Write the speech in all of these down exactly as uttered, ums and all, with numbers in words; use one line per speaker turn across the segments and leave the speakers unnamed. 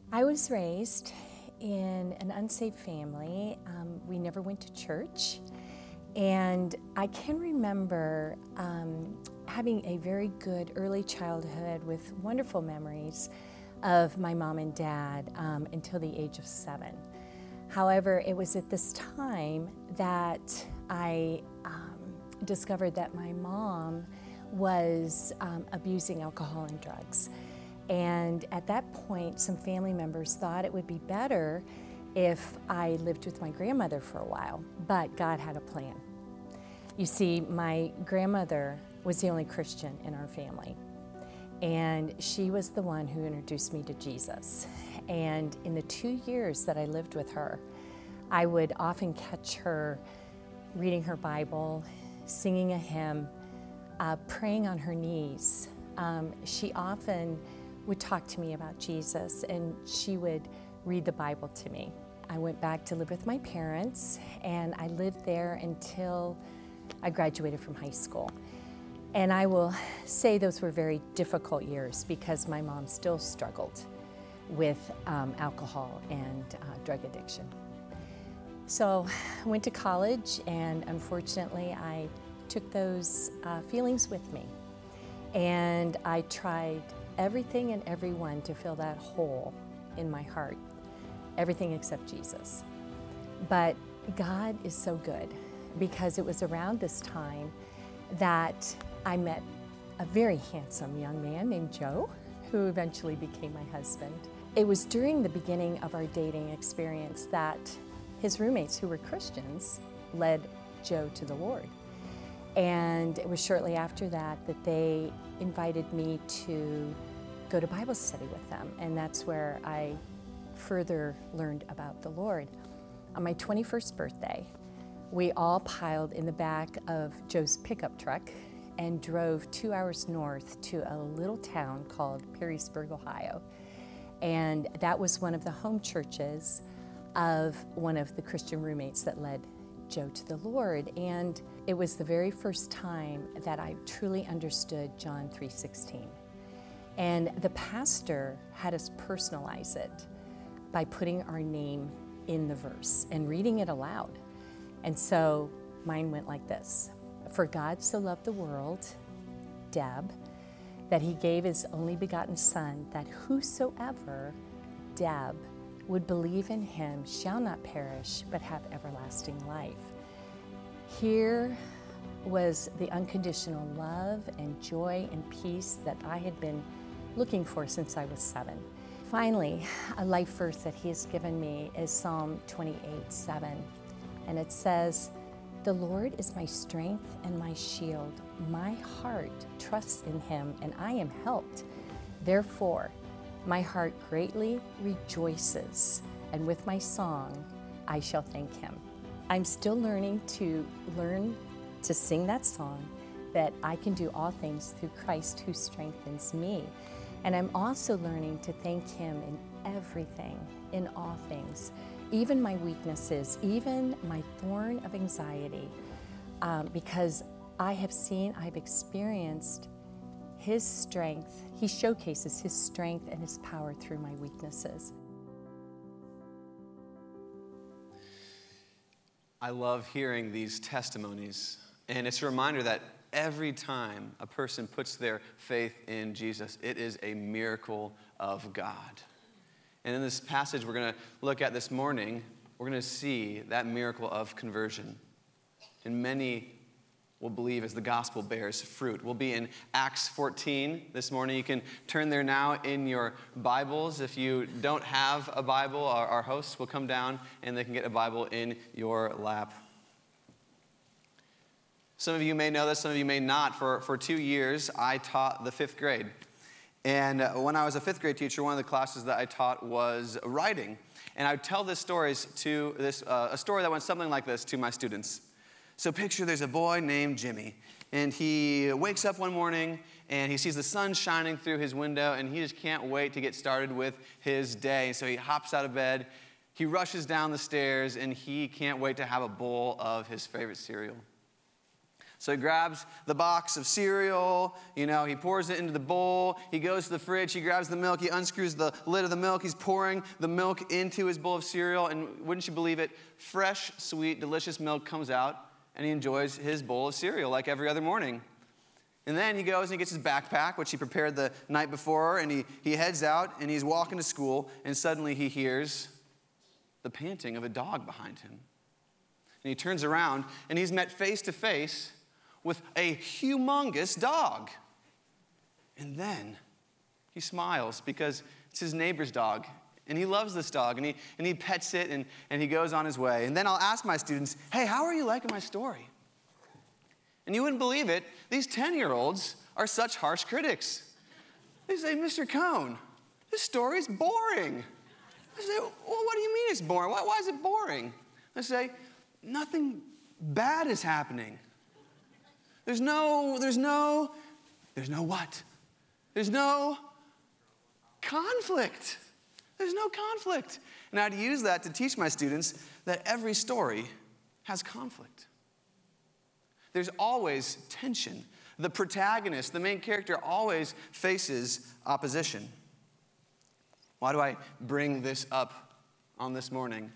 I was raised in an unsafe family. Um, we never went to church. And I can remember um, having a very good early childhood with wonderful memories of my mom and dad um, until the age of seven. However, it was at this time that I um, discovered that my mom was um, abusing alcohol and drugs. And at that point, some family members thought it would be better if I lived with my grandmother for a while, but God had a plan. You see, my grandmother was the only Christian in our family, and she was the one who introduced me to Jesus. And in the two years that I lived with her, I would often catch her reading her Bible, singing a hymn, uh, praying on her knees. Um, she often would talk to me about Jesus, and she would read the Bible to me. I went back to live with my parents, and I lived there until I graduated from high school. And I will say those were very difficult years because my mom still struggled with um, alcohol and uh, drug addiction. So I went to college, and unfortunately I took those uh, feelings with me. And I tried everything and everyone to fill that hole in my heart, everything except Jesus. But God is so good, because it was around this time that I met a very handsome young man named Joe, who eventually became my husband. It was during the beginning of our dating experience that his roommates, who were Christians, led Joe to the Lord. And it was shortly after that that they invited me to go to Bible study with them, and that's where I further learned about the Lord. On my twenty-first birthday, we all piled in the back of Joe's pickup truck and drove two hours north to a little town called Perrysburg, Ohio. And that was one of the home churches of one of the Christian roommates that led Joe to the Lord. And it was the very first time that I truly understood John three sixteen. And the pastor had us personalize it by putting our name in the verse and reading it aloud. And so mine went like this: For God so loved the world, Deb, that he gave his only begotten Son, that whosoever, Deb, would believe in him shall not perish, but have everlasting life. Here was the unconditional love and joy and peace that I had been looking for since I was seven. Finally, a life verse that he has given me is Psalm twenty-eight seven. And it says, "The Lord is my strength and my shield. My heart trusts in him, and I am helped. Therefore, my heart greatly rejoices, and with my song I shall thank him." I'm still learning to learn to sing that song, that I can do all things through Christ who strengthens me. And I'm also learning to thank him in everything, in all things, even my weaknesses, even my thorn of anxiety, um, because I have seen, I've experienced his strength. He showcases his strength and his power through my weaknesses.
I love hearing these testimonies, and it's a reminder that every time a person puts their faith in Jesus, it is a miracle of God. And in this passage we're going to look at this morning, we're going to see that miracle of conversion. And many will believe as the gospel bears fruit. We'll be in Acts fourteen this morning. You can turn there now in your Bibles. If you don't have a Bible, our, our hosts will come down and they can get a Bible in your lap. Some of you may know this, some of you may not. For, for two years, I taught the fifth grade. And when I was a fifth grade teacher, one of the classes that I taught was writing. And I would tell this stories to this uh, a story that went something like this to my students. So picture there's a boy named Jimmy, and he wakes up one morning and he sees the sun shining through his window, and he just can't wait to get started with his day. So he hops out of bed, he rushes down the stairs, and he can't wait to have a bowl of his favorite cereal. So he grabs the box of cereal, you know, he pours it into the bowl, he goes to the fridge, he grabs the milk, he unscrews the lid of the milk, he's pouring the milk into his bowl of cereal, and wouldn't you believe it, fresh, sweet, delicious milk comes out, and he enjoys his bowl of cereal like every other morning. And then he goes and he gets his backpack, which he prepared the night before, and he, he heads out, and he's walking to school, and suddenly he hears the panting of a dog behind him. And he turns around, and he's met face to face with a humongous dog. And then he smiles because it's his neighbor's dog. And he loves this dog. And he, and he pets it and, and he goes on his way. And then I'll ask my students, hey, how are you liking my story? And you wouldn't believe it. These ten-year-olds are such harsh critics. They say, Mister Cohn, this story is boring. I say, well, what do you mean it's boring? Why, why is it boring? I say, nothing bad is happening. There's no, there's no, there's no what? There's no conflict. There's no conflict. And I'd use that to teach my students that every story has conflict. There's always tension. The protagonist, the main character, always faces opposition. Why do I bring this up on this morning?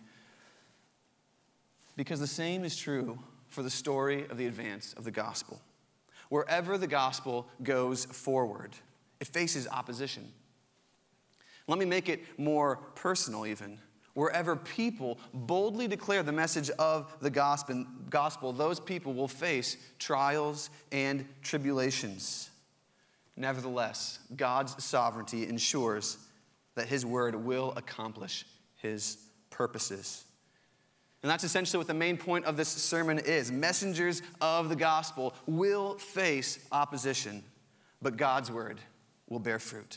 Because the same is true for the story of the advance of the gospel. Wherever the gospel goes forward, it faces opposition. Let me make it more personal even. Wherever people boldly declare the message of the gospel, gospel, those people will face trials and tribulations. Nevertheless, God's sovereignty ensures that his word will accomplish his purposes. And that's essentially what the main point of this sermon is. Messengers of the gospel will face opposition, but God's word will bear fruit.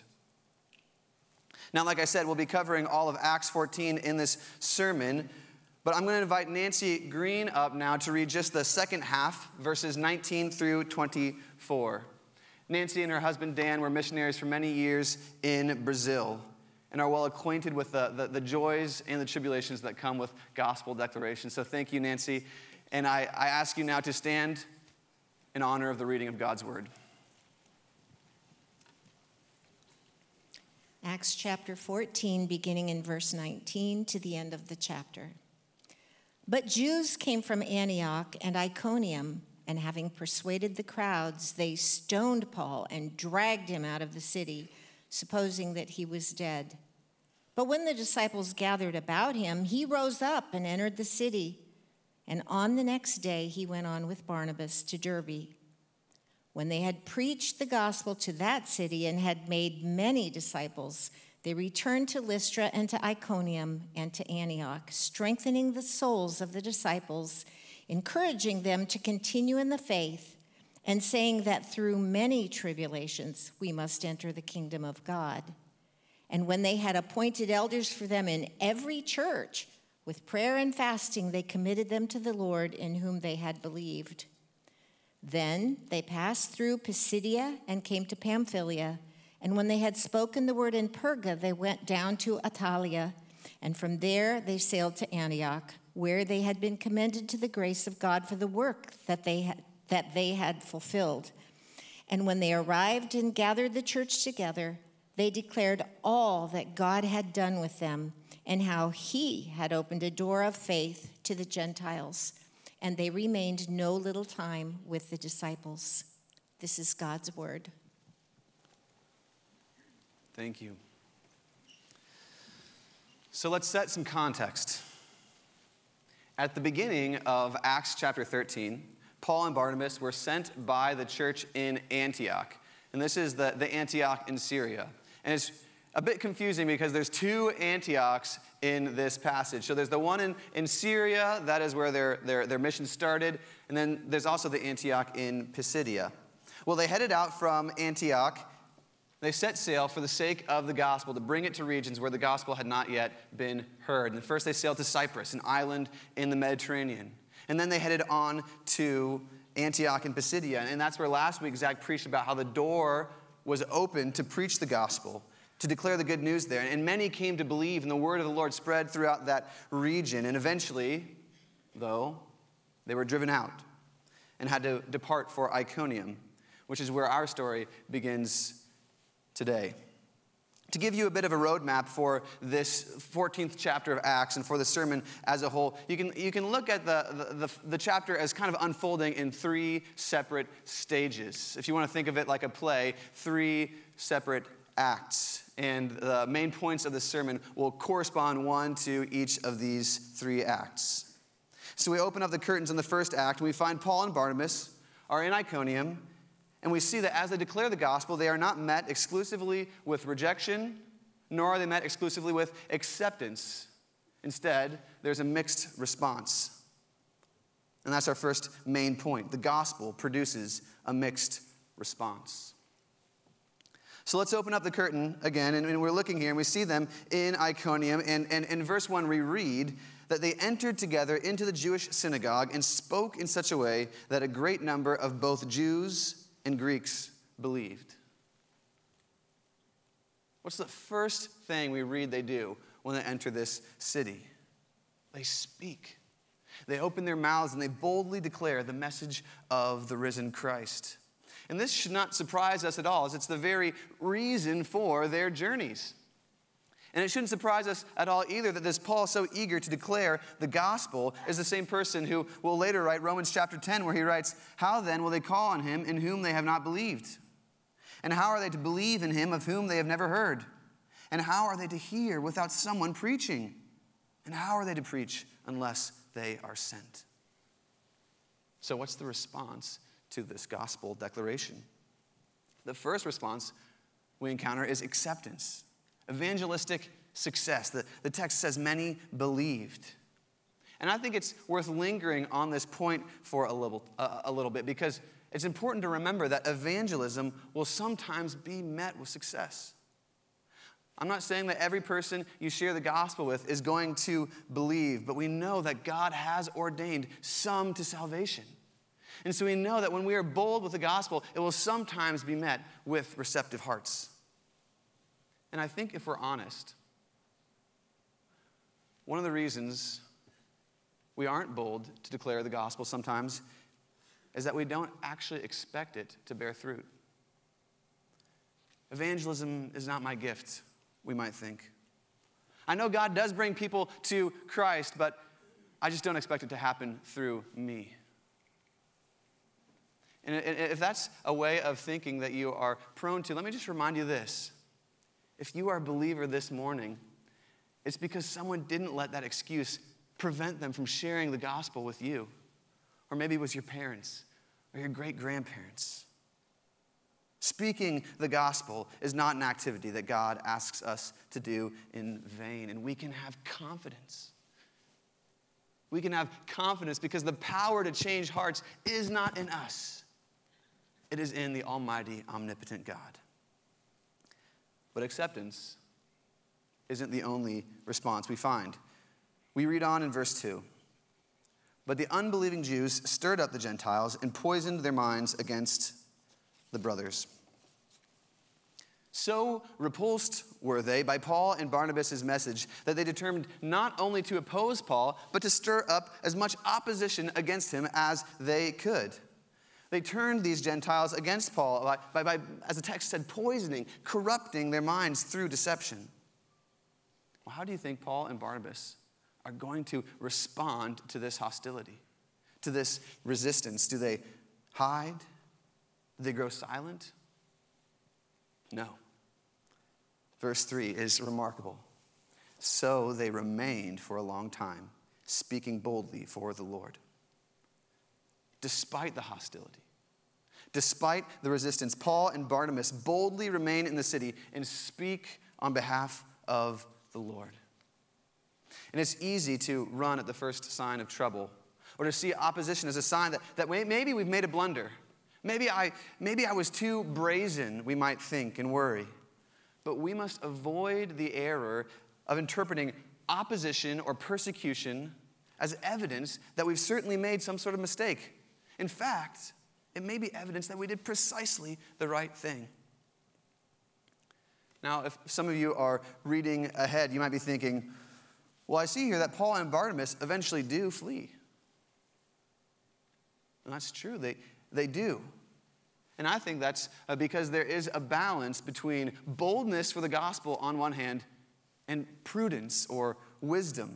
Now, like I said, we'll be covering all of Acts fourteen in this sermon, but I'm going to invite Nancy Green up now to read just the second half, verses nineteen through twenty-four. Nancy and her husband Dan were missionaries for many years in Brazil and are well acquainted with the, the, the joys and the tribulations that come with gospel declaration. So thank you, Nancy. And I, I ask you now to stand in honor of the reading of God's word.
Acts chapter fourteen, beginning in verse nineteen to the end of the chapter. But Jews came from Antioch and Iconium, and having persuaded the crowds, they stoned Paul and dragged him out of the city, supposing that he was dead. But when the disciples gathered about him, he rose up and entered the city. And on the next day he went on with Barnabas to Derbe. When they had preached the gospel to that city and had made many disciples, they returned to Lystra and to Iconium and to Antioch, strengthening the souls of the disciples, encouraging them to continue in the faith, and saying that through many tribulations we must enter the kingdom of God. And when they had appointed elders for them in every church, with prayer and fasting they committed them to the Lord in whom they had believed. Then they passed through Pisidia and came to Pamphylia, and when they had spoken the word in Perga, they went down to Attalia, and from there they sailed to Antioch, where they had been commended to the grace of God for the work that they had, that they had fulfilled. And when they arrived and gathered the church together, they declared all that God had done with them and how he had opened a door of faith to the Gentiles. And they remained no little time with the disciples. This is God's word.
Thank you. So let's set some context. At the beginning of Acts chapter thirteen, Paul and Barnabas were sent by the church in Antioch. And this is the, the Antioch in Syria. And it's a bit confusing because there's two Antiochs in this passage. So there's the one in, in Syria, that is where their, their, their mission started. And then there's also the Antioch in Pisidia. Well, they headed out from Antioch. They set sail for the sake of the gospel to bring it to regions where the gospel had not yet been heard. And first they sailed to Cyprus, an island in the Mediterranean. And then they headed on to Antioch in Pisidia. And that's where last week Zach preached about how the door was open to preach the gospel, to declare the good news there. And many came to believe, and the word of the Lord spread throughout that region. And eventually, though, they were driven out. and had to depart for Iconium, which is where our story begins today. To give you a bit of a roadmap for this fourteenth chapter of Acts and for the sermon as a whole, you can, you can look at the, the, the, the chapter as kind of unfolding in three separate stages. If you want to think of it like a play, three separate acts. And the main points of the sermon will correspond one to each of these three acts. So we open up the curtains in the first act, and we find Paul and Barnabas are in Iconium. And we see that as they declare the gospel, they are not met exclusively with rejection, nor are they met exclusively with acceptance. Instead, there's a mixed response. And that's our first main point. The gospel produces a mixed response. So let's open up the curtain again, and we're looking here, and we see them in Iconium. And, and in verse one, we read that they entered together into the Jewish synagogue and spoke in such a way that a great number of both Jews and Greeks believed. What's the first thing we read they do when they enter this city? They speak. They open their mouths and they boldly declare the message of the risen Christ. And this should not surprise us at all, as it's the very reason for their journeys. And it shouldn't surprise us at all either that this Paul, so eager to declare the gospel, is the same person who will later write Romans chapter ten, where he writes, "How then will they call on him in whom they have not believed? And how are they to believe in him of whom they have never heard? And how are they to hear without someone preaching? And how are they to preach unless they are sent?" So what's the response to this gospel declaration? The first response we encounter is acceptance. Evangelistic success. The, the text says many believed. And I think it's worth lingering on this point for a little, uh, a little bit, because it's important to remember that evangelism will sometimes be met with success. I'm not saying that every person you share the gospel with is going to believe, but we know that God has ordained some to salvation. And so we know that when we are bold with the gospel, it will sometimes be met with receptive hearts. And I think if we're honest, one of the reasons we aren't bold to declare the gospel sometimes is that we don't actually expect it to bear fruit. Evangelism is not my gift, we might think. I know God does bring people to Christ, but I just don't expect it to happen through me. And if that's a way of thinking that you are prone to, let me just remind you this. If you are a believer this morning, it's because someone didn't let that excuse prevent them from sharing the gospel with you. Or maybe it was your parents or your great-grandparents. Speaking the gospel is not an activity that God asks us to do in vain. And we can have confidence. We can have confidence because the power to change hearts is not in us. It is in the almighty, omnipotent God. But acceptance isn't the only response we find. We read on in verse two. But the unbelieving Jews stirred up the Gentiles and poisoned their minds against the brothers. So repulsed were they by Paul and Barnabas' message that they determined not only to oppose Paul, but to stir up as much opposition against him as they could. They turned these Gentiles against Paul by, by, by, as the text said, poisoning, corrupting their minds through deception. Well, how do you think Paul and Barnabas are going to respond to this hostility, to this resistance? Do they hide? Do they grow silent? No. Verse three is remarkable. So they remained for a long time, speaking boldly for the Lord. Despite the hostility, despite the resistance, Paul and Barnabas boldly remain in the city and speak on behalf of the Lord. And it's easy to run at the first sign of trouble, or to see opposition as a sign that, that maybe we've made a blunder. Maybe I, maybe I was too brazen, we might think and worry. But we must avoid the error of interpreting opposition or persecution as evidence that we've certainly made some sort of mistake. In fact, it may be evidence that we did precisely the right thing. Now, if some of you are reading ahead, you might be thinking, well, I see here that Paul and Barnabas eventually do flee. And that's true, they, they do. And I think that's uh, because there is a balance between boldness for the gospel on one hand and prudence or wisdom.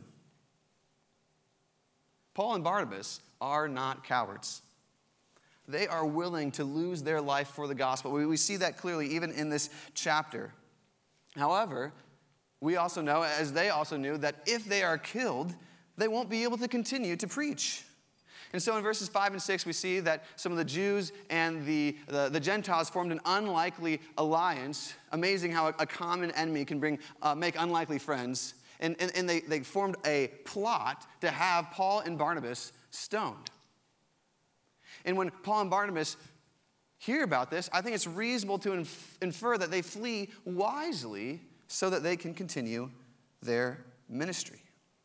Paul and Barnabas are not cowards. They are willing to lose their life for the gospel. We, we see that clearly even in this chapter. However, we also know, as they also knew, that if they are killed, they won't be able to continue to preach. And so in verses five and six, we see that some of the Jews and the, the, the Gentiles formed an unlikely alliance. Amazing how a, a common enemy can bring, uh, make unlikely friends. And, and, and they, they formed a plot to have Paul and Barnabas stoned. And when Paul and Barnabas hear about this, I think it's reasonable to inf- infer that they flee wisely so that they can continue their ministry.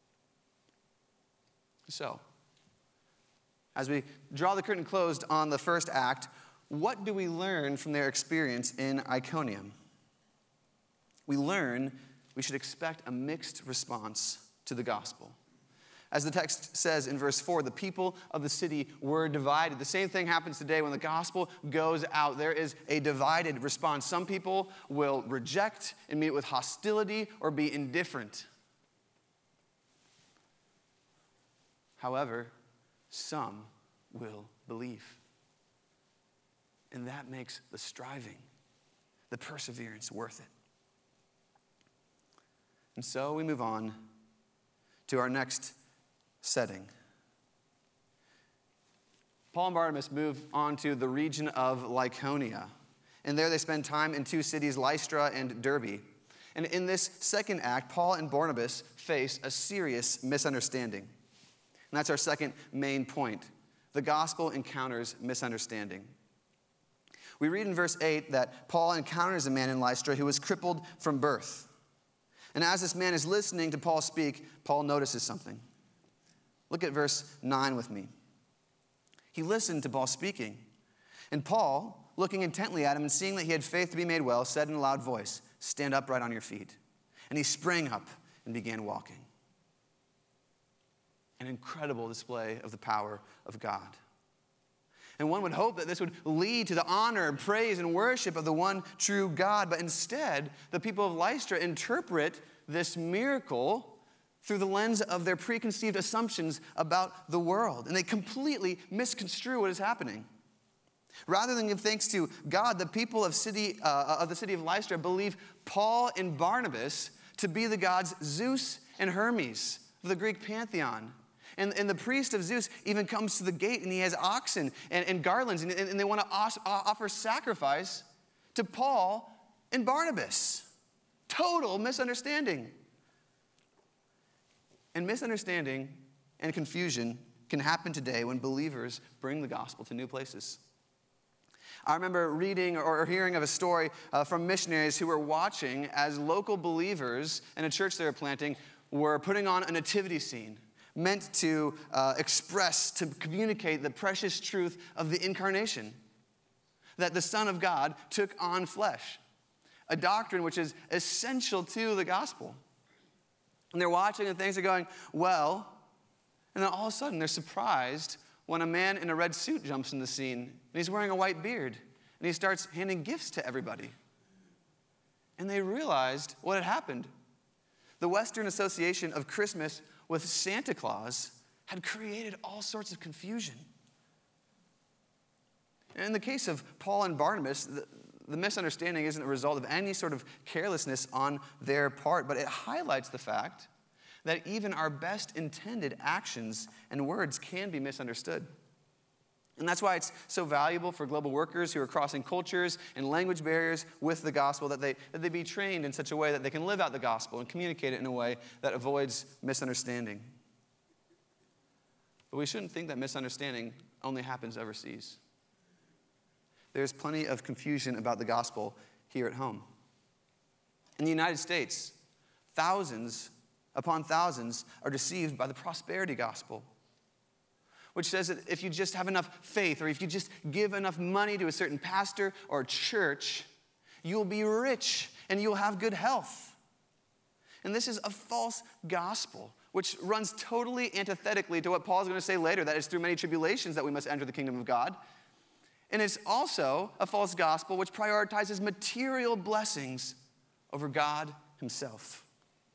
So, as we draw the curtain closed on the first act, what do we learn from their experience in Iconium? We learn we should expect a mixed response to the gospel. As the text says in verse four, the people of the city were divided. The same thing happens today when the gospel goes out. There is a divided response. Some people will reject and meet it with hostility or be indifferent. However, some will believe. And that makes the striving, the perseverance worth it. And so we move on to our next setting. Paul and Barnabas move on to the region of Lycaonia. And there they spend time in two cities, Lystra and Derbe. And in this second act, Paul and Barnabas face a serious misunderstanding. And that's our second main point. The gospel encounters misunderstanding. We read in verse eight that Paul encounters a man in Lystra who was crippled from birth. And as this man is listening to Paul speak, Paul notices something. Look at verse nine with me. He listened to Paul speaking. And Paul, looking intently at him and seeing that he had faith to be made well, said in a loud voice, "Stand upright on your feet." And he sprang up and began walking. An incredible display of the power of God. And one would hope that this would lead to the honor and praise and worship of the one true God. But instead, the people of Lystra interpret this miracle through the lens of their preconceived assumptions about the world. And they completely misconstrue what is happening. Rather than give thanks to God, the people of, city, uh, of the city of Lystra believe Paul and Barnabas to be the gods Zeus and Hermes, the Greek pantheon. And, and the priest of Zeus even comes to the gate and he has oxen and, and garlands and, and they want to os- offer sacrifice to Paul and Barnabas. Total misunderstanding. And misunderstanding and confusion can happen today when believers bring the gospel to new places. I remember reading or hearing of a story uh, from missionaries who were watching as local believers in a church they were planting were putting on a nativity scene meant to uh, express, to communicate the precious truth of the incarnation, that the Son of God took on flesh, a doctrine which is essential to the gospel. And they're watching and things are going well, and then all of a sudden they're surprised when a man in a red suit jumps in the scene, and he's wearing a white beard, and he starts handing gifts to everybody. And they realized what had happened. The Western association of Christmas with Santa Claus had created all sorts of confusion. And in the case of Paul and Barnabas, the, the misunderstanding isn't a result of any sort of carelessness on their part, but it highlights the fact that even our best intended actions and words can be misunderstood. And that's why it's so valuable for global workers who are crossing cultures and language barriers with the gospel that they, that they be trained in such a way that they can live out the gospel and communicate it in a way that avoids misunderstanding. But we shouldn't think that misunderstanding only happens overseas. There's plenty of confusion about the gospel here at home. In the United States, thousands upon thousands are deceived by the prosperity gospel, which says that if you just have enough faith or if you just give enough money to a certain pastor or church, you'll be rich and you'll have good health. And this is a false gospel, which runs totally antithetically to what Paul's going to say later, that it's through many tribulations that we must enter the kingdom of God. And it's also a false gospel which prioritizes material blessings over God himself.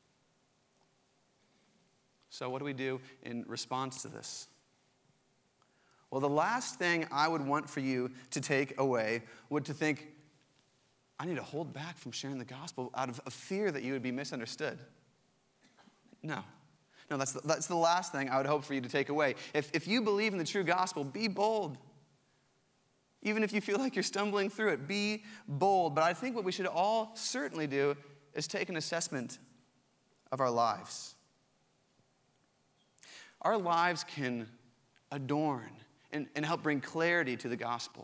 So what do we do in response to this? Well, the last thing I would want for you to take away would to think, I need to hold back from sharing the gospel out of a fear that you would be misunderstood. No. No, that's the, that's the last thing I would hope for you to take away. If, if you believe in the true gospel, be bold. Even if you feel like you're stumbling through it, be bold. But I think what we should all certainly do is take an assessment of our lives. Our lives can adorn and, and help bring clarity to the gospel.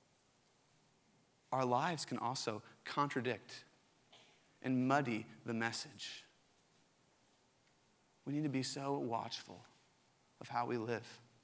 Our lives can also contradict and muddy the message. We need to be so watchful of how we live.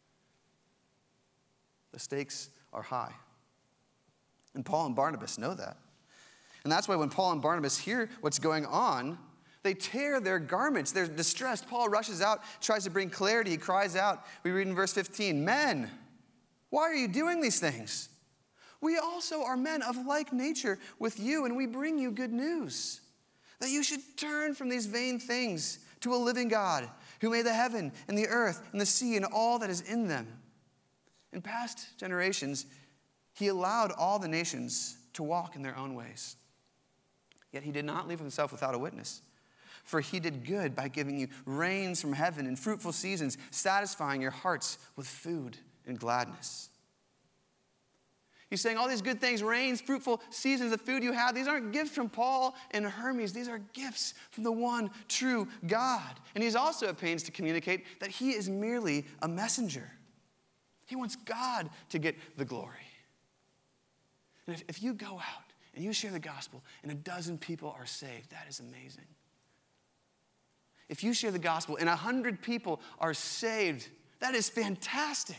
The stakes are high. And Paul and Barnabas know that. And that's why when Paul and Barnabas hear what's going on, they tear their garments. They're distressed. Paul rushes out, tries to bring clarity. He cries out. We read in verse fifteen, "Men, why are you doing these things? We also are men of like nature with you, and we bring you good news, that you should turn from these vain things to a living God, who made the heaven and the earth and the sea and all that is in them. In past generations, he allowed all the nations to walk in their own ways. Yet he did not leave himself without a witness. For he did good by giving you rains from heaven and fruitful seasons, satisfying your hearts with food and gladness." He's saying all these good things, rains, fruitful seasons, the food you have, these aren't gifts from Paul and Hermes. These are gifts from the one true God. And he's also at pains to communicate that he is merely a messenger. He wants God to get the glory. And if, if you go out and you share the gospel and a dozen people are saved, that is amazing. If you share the gospel and a hundred people are saved, that is fantastic.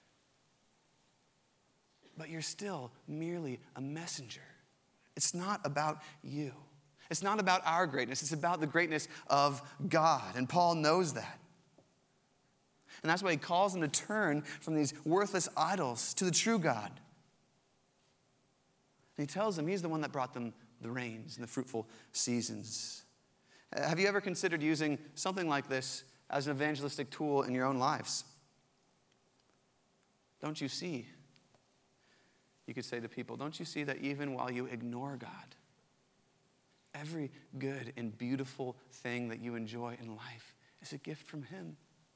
But you're still merely a messenger. It's not about you. It's not about our greatness. It's about the greatness of God. And Paul knows that. And that's why he calls them to turn from these worthless idols to the true God. And he tells them he's the one that brought them the rains and the fruitful seasons. Have you ever considered using something like this as an evangelistic tool in your own lives? Don't you see? You could say to people, don't you see that even while you ignore God, every good and beautiful thing that you enjoy in life is a gift from him?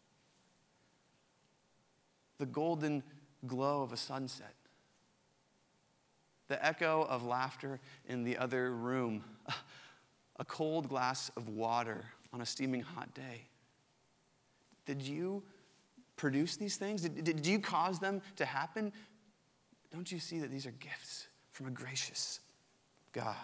The golden glow of a sunset, the echo of laughter in the other room, a cold glass of water on a steaming hot day. Did you produce these things? Did, did you cause them to happen? Don't you see that these are gifts from a gracious God?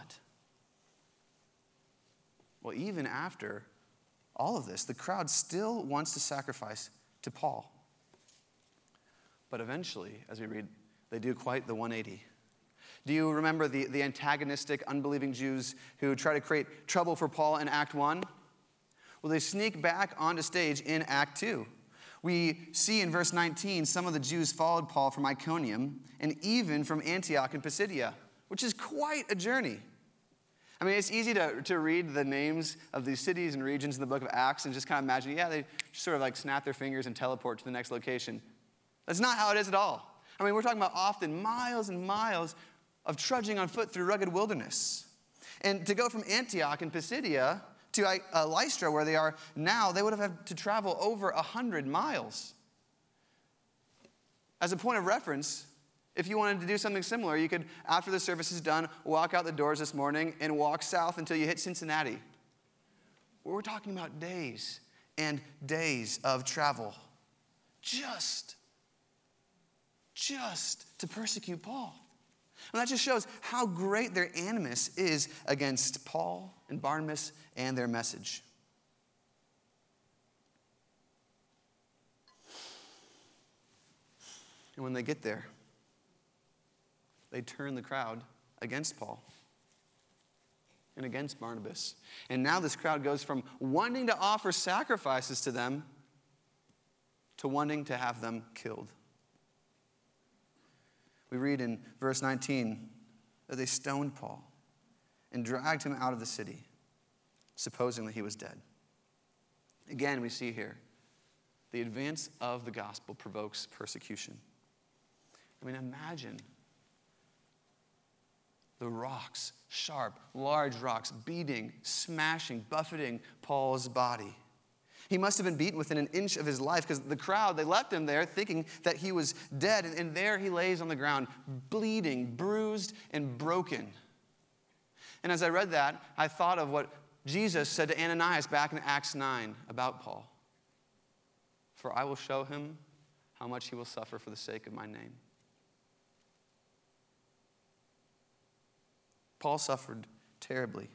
Well, even after all of this, the crowd still wants to sacrifice to Paul. But eventually, as we read, they do quite the one eighty. Do you remember the, the antagonistic, unbelieving Jews who try to create trouble for Paul in Act one? Well, they sneak back onto stage in Act two. We see in verse nineteen, some of the Jews followed Paul from Iconium and even from Antioch and Pisidia, which is quite a journey. I mean, it's easy to, to read the names of these cities and regions in the book of Acts and just kind of imagine, yeah, they just sort of like snap their fingers and teleport to the next location. That's not how it is at all. I mean, we're talking about often miles and miles of trudging on foot through rugged wilderness. And to go from Antioch and Pisidia to uh, Lystra, where they are now, they would have had to travel over one hundred miles. As a point of reference, if you wanted to do something similar, you could, after the service is done, walk out the doors this morning and walk south until you hit Cincinnati. We're talking about days and days of travel just, just to persecute Paul. And that just shows how great their animus is against Paul and Barnabas and their message. And when they get there, they turn the crowd against Paul. and against Barnabas. And now this crowd goes from wanting to offer sacrifices to them to wanting to have them killed. We read in verse nineteen that they stoned Paul and dragged him out of the city, supposing that he was dead. Again, we see here, the advance of the gospel provokes persecution. I mean, imagine the rocks, sharp, large rocks, beating, smashing, buffeting Paul's body. He must have been beaten within an inch of his life because the crowd, they left him there thinking that he was dead. And, and there he lays on the ground, bleeding, bruised, and broken. And as I read that, I thought of what Jesus said to Ananias back in Acts nine about Paul. For I will show him how much he will suffer for the sake of my name. Paul suffered terribly.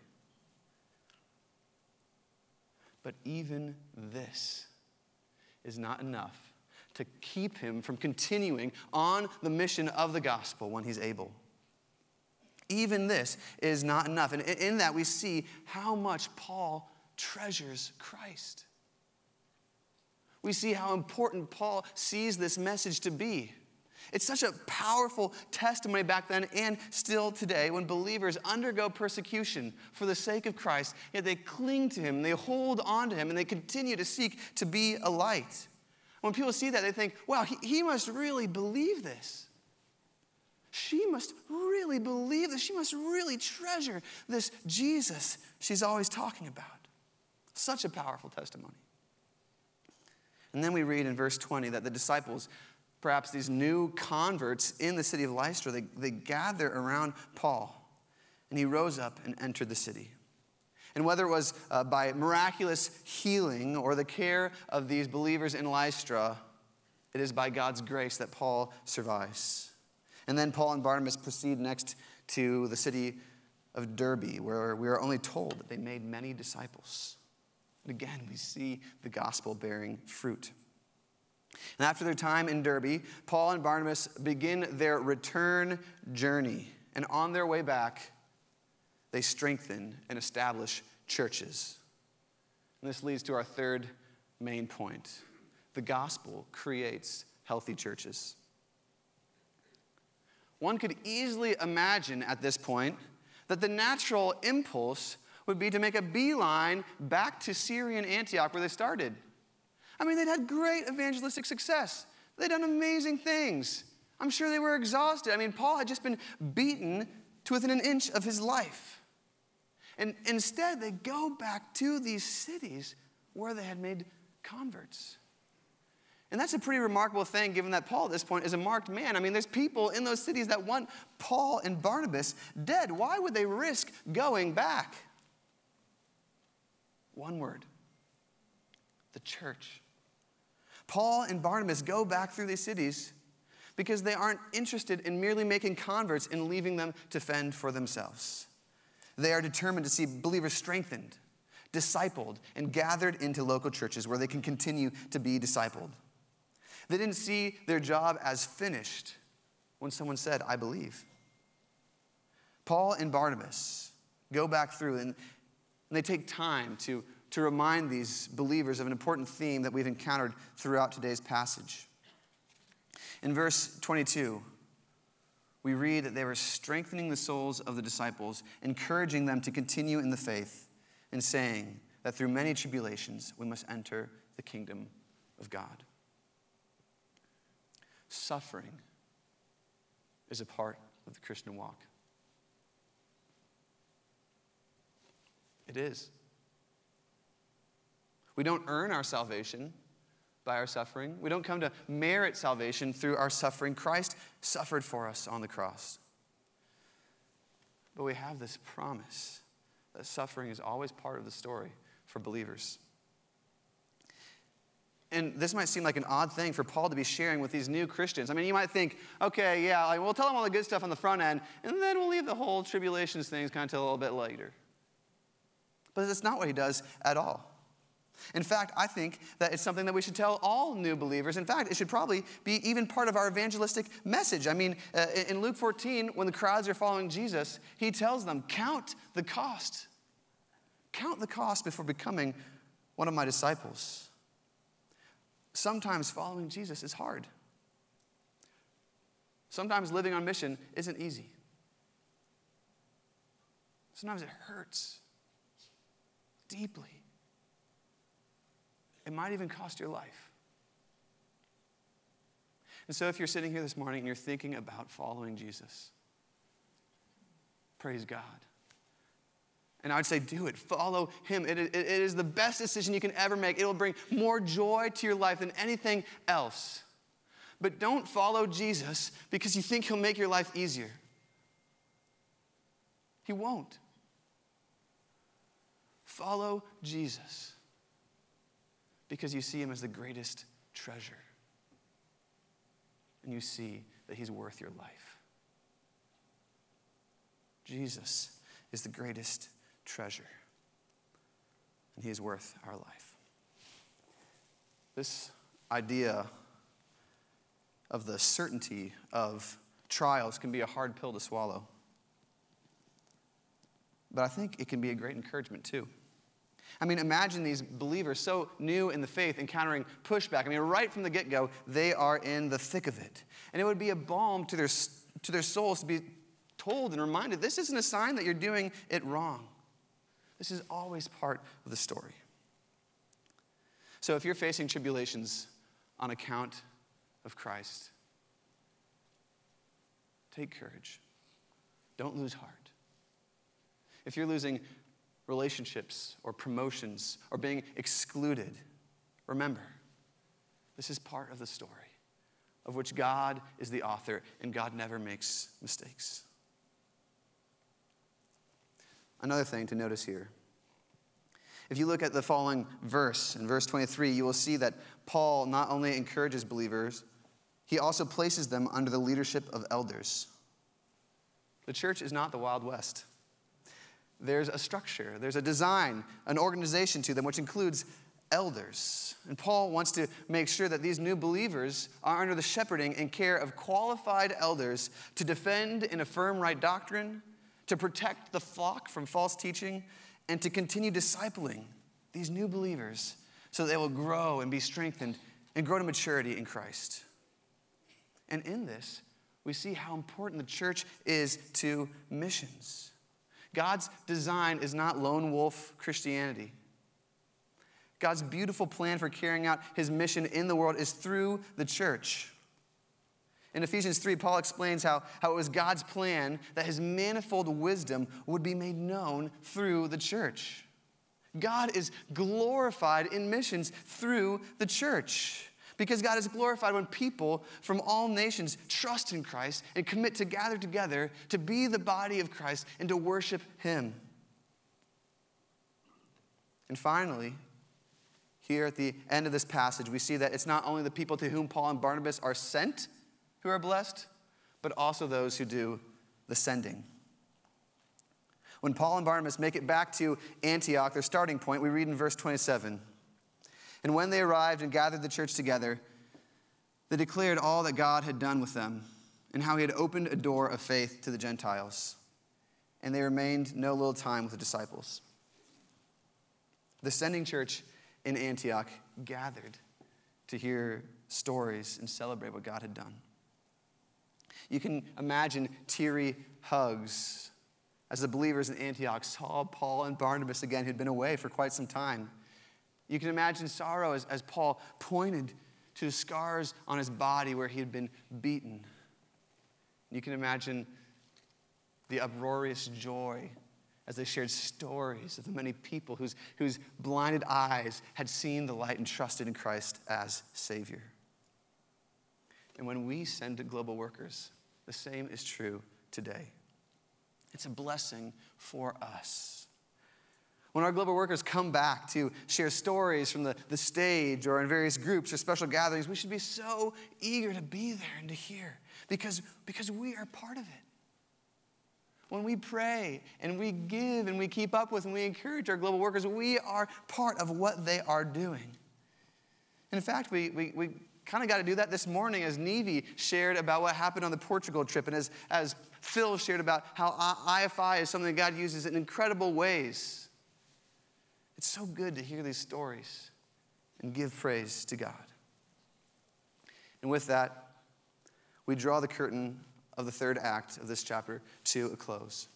But even this is not enough to keep him from continuing on the mission of the gospel when he's able. Even this is not enough. And in that we see how much Paul treasures Christ. We see how important Paul sees this message to be. It's such a powerful testimony back then and still today when believers undergo persecution for the sake of Christ, yet they cling to him, they hold on to him, and they continue to seek to be a light. When people see that, they think, wow, he, he must really believe this. She must really believe this. She must really treasure this Jesus she's always talking about. Such a powerful testimony. And then we read in verse twenty that the disciples, perhaps these new converts in the city of Lystra, they, they gather around Paul. And he rose up and entered the city. And whether it was uh, by miraculous healing or the care of these believers in Lystra, it is by God's grace that Paul survives. And then Paul and Barnabas proceed next to the city of Derbe, where we are only told that they made many disciples. And again, we see the gospel bearing fruit. And after their time in Derbe, Paul and Barnabas begin their return journey. And on their way back, they strengthen and establish churches. And this leads to our third main point. The gospel creates healthy churches. One could easily imagine at this point that the natural impulse would be to make a beeline back to Syrian Antioch where they started. I mean, they'd had great evangelistic success. They'd done amazing things. I'm sure they were exhausted. I mean, Paul had just been beaten to within an inch of his life. And instead, they go back to these cities where they had made converts. And that's a pretty remarkable thing, given that Paul at this point is a marked man. I mean, there's people in those cities that want Paul and Barnabas dead. Why would they risk going back? One word: the church. Paul and Barnabas go back through these cities because they aren't interested in merely making converts and leaving them to fend for themselves. They are determined to see believers strengthened, discipled, and gathered into local churches where they can continue to be discipled. They didn't see their job as finished when someone said, I believe. Paul and Barnabas go back through and they take time to, to remind these believers of an important theme that we've encountered throughout today's passage. In verse twenty-two, we read that they were strengthening the souls of the disciples, encouraging them to continue in the faith, and saying that through many tribulations we must enter the kingdom of God. Suffering is a part of the Christian walk. It is. We don't earn our salvation by our suffering. We don't come to merit salvation through our suffering. Christ suffered for us on the cross. But we have this promise that suffering is always part of the story for believers. And this might seem like an odd thing for Paul to be sharing with these new Christians. I mean, you might think, okay, yeah, like, we'll tell them all the good stuff on the front end, and then we'll leave the whole tribulations things kind of till a little bit later. But that's not what he does at all. In fact, I think that it's something that we should tell all new believers. In fact, it should probably be even part of our evangelistic message. I mean, uh, in Luke fourteen, when the crowds are following Jesus, he tells them, count the cost count the cost before becoming one of my disciples. Sometimes following Jesus is hard. Sometimes living on mission isn't easy. Sometimes it hurts deeply. It might even cost your life. And so if you're sitting here this morning and you're thinking about following Jesus, praise God. And I would say, do it. Follow him. It, it, it is the best decision you can ever make. It will bring more joy to your life than anything else. But don't follow Jesus because you think he'll make your life easier. He won't. Follow Jesus because you see him as the greatest treasure. And you see that he's worth your life. Jesus is the greatest treasure. And he is worth our life. This idea of the certainty of trials can be a hard pill to swallow. But I think it can be a great encouragement too. I mean, imagine these believers so new in the faith encountering pushback. I mean, right from the get-go, they are in the thick of it. And it would be a balm to their, to their souls to be told and reminded, this isn't a sign that you're doing it wrong. This is always part of the story. So if you're facing tribulations on account of Christ, take courage. Don't lose heart. If you're losing relationships or promotions or being excluded, remember, this is part of the story of which God is the author and God never makes mistakes. Another thing to notice here, if you look at the following verse, in verse twenty-three, you will see that Paul not only encourages believers, he also places them under the leadership of elders. The church is not the Wild West. There's a structure, there's a design, an organization to them, which includes elders. And Paul wants to make sure that these new believers are under the shepherding and care of qualified elders to defend and affirm right doctrine, to protect the flock from false teaching, and to continue discipling these new believers so they will grow and be strengthened and grow to maturity in Christ. And in this, we see how important the church is to missions. God's design is not lone wolf Christianity. God's beautiful plan for carrying out his mission in the world is through the church. In Ephesians three, Paul explains how, how it was God's plan that his manifold wisdom would be made known through the church. God is glorified in missions through the church. Because God is glorified when people from all nations trust in Christ and commit to gather together to be the body of Christ and to worship him. And finally, here at the end of this passage, we see that it's not only the people to whom Paul and Barnabas are sent who are blessed, but also those who do the sending. When Paul and Barnabas make it back to Antioch, their starting point, we read in verse twenty-seven. And when they arrived and gathered the church together, they declared all that God had done with them and how he had opened a door of faith to the Gentiles. And they remained no little time with the disciples. The sending church in Antioch gathered to hear stories and celebrate what God had done. You can imagine teary hugs as the believers in Antioch saw Paul and Barnabas again, who'd been away for quite some time. You can imagine sorrow as, as Paul pointed to the scars on his body where he had been beaten. You can imagine the uproarious joy as they shared stories of the many people whose, whose blinded eyes had seen the light and trusted in Christ as Savior. And when we send to global workers, the same is true today. It's a blessing for us. When our global workers come back to share stories from the, the stage or in various groups or special gatherings, we should be so eager to be there and to hear because, because we are part of it. When we pray and we give and we keep up with and we encourage our global workers, we are part of what they are doing. And in fact, we, we, we kind of got to do that this morning as Nevi shared about what happened on the Portugal trip and as, as Phil shared about how I F I is something that God uses in incredible ways It's so good to hear these stories and give praise to God. And with that, we draw the curtain of the third act of this chapter to a close.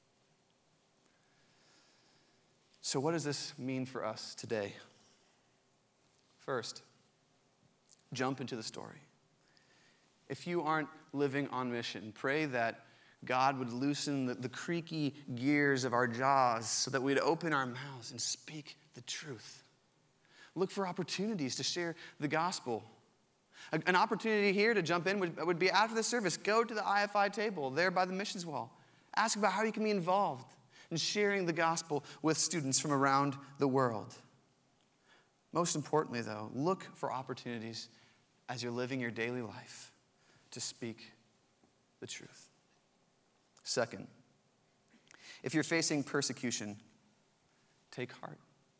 So what does this mean for us today? First, jump into the story. If you aren't living on mission, pray that God would loosen the, the creaky gears of our jaws so that we'd open our mouths and speak the truth. Look for opportunities to share the gospel. A, an opportunity here to jump in would, would be after the service. Go to the I F I table there by the missions wall. Ask about how you can be involved in sharing the gospel with students from around the world. Most importantly, though, look for opportunities as you're living your daily life to speak the truth. Second, if you're facing persecution, take heart.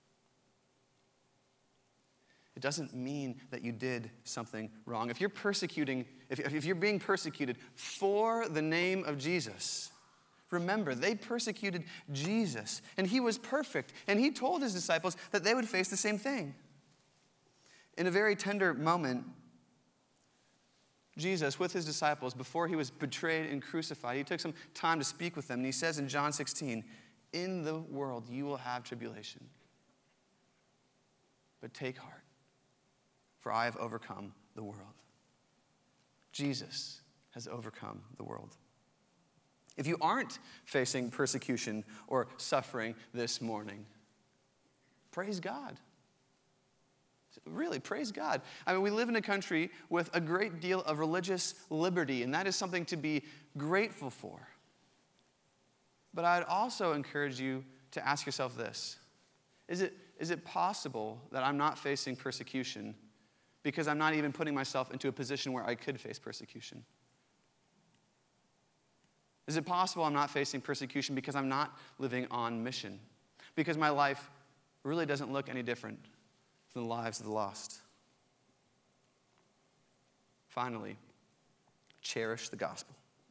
It doesn't mean that you did something wrong. If you're persecuting, if, if you're being persecuted for the name of Jesus, remember, they persecuted Jesus, and he was perfect, and he told his disciples that they would face the same thing. In a very tender moment, Jesus, with his disciples, before he was betrayed and crucified, he took some time to speak with them, and he says in John sixteen, "In the world you will have tribulation, but take heart, for I have overcome the world." Jesus has overcome the world. If you aren't facing persecution or suffering this morning, praise God. Really, praise God. I mean, we live in a country with a great deal of religious liberty, and that is something to be grateful for. But I'd also encourage you to ask yourself this. Is it, is it possible that I'm not facing persecution because I'm not even putting myself into a position where I could face persecution? Is it possible I'm not facing persecution because I'm not living on mission? Because my life really doesn't look any different than the lives of the lost? Finally, cherish the gospel.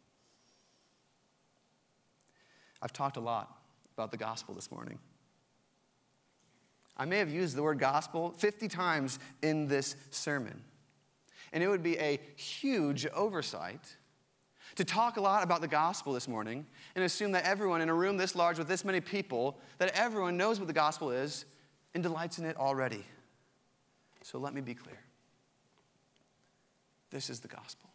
I've talked a lot about the gospel this morning. I may have used the word gospel fifty times in this sermon. And it would be a huge oversight to talk a lot about the gospel this morning and assume that everyone in a room this large with this many people, that everyone knows what the gospel is and delights in it already. So let me be clear. This is the gospel.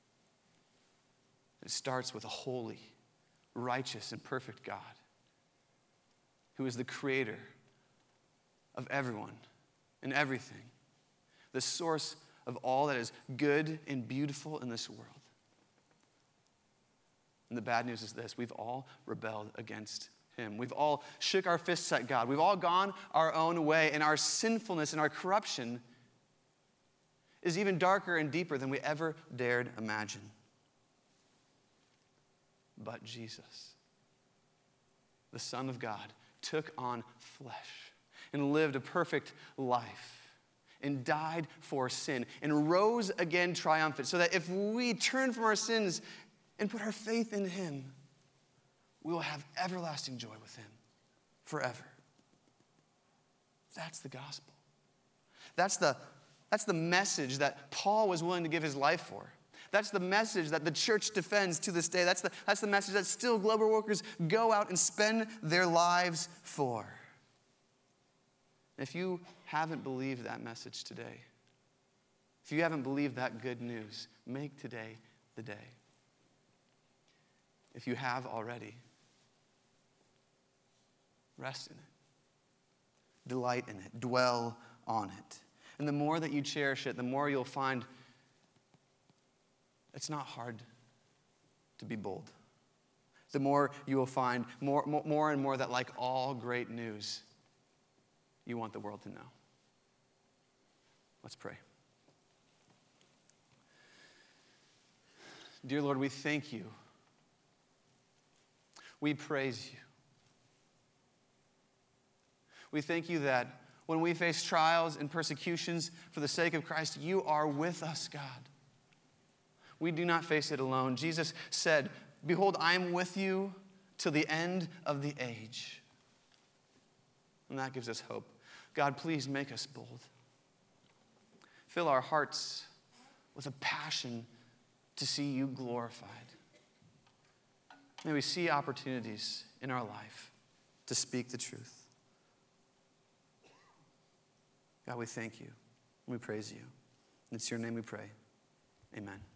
It starts with a holy, righteous, and perfect God who is the creator of everyone and everything, the source of all that is good and beautiful in this world. And the bad news is this: we've all rebelled against him. We've all shook our fists at God. We've all gone our own way, and our sinfulness and our corruption is even darker and deeper than we ever dared imagine. But Jesus, the Son of God, took on flesh and lived a perfect life and died for sin and rose again triumphant, so that if we turn from our sins and put our faith in him, we will have everlasting joy with him forever. That's the gospel. That's the, that's the message that Paul was willing to give his life for. That's the message that the church defends to this day. That's the, that's the message that still global workers go out and spend their lives for. If you haven't believed that message today, if you haven't believed that good news, make today the day. If you have already, rest in it. Delight in it. Dwell on it. And the more that you cherish it, the more you'll find it's not hard to be bold. The more you will find more, more, more and more that, like all great news, you want the world to know. Let's pray. Dear Lord, we thank you. We praise you. We thank you that when we face trials and persecutions for the sake of Christ, you are with us, God. We do not face it alone. Jesus said, "Behold, I am with you till the end of the age." And that gives us hope. God, please make us bold. Fill our hearts with a passion to see you glorified. May we see opportunities in our life to speak the truth. God, we thank you. We praise you. In it's your name we pray. Amen.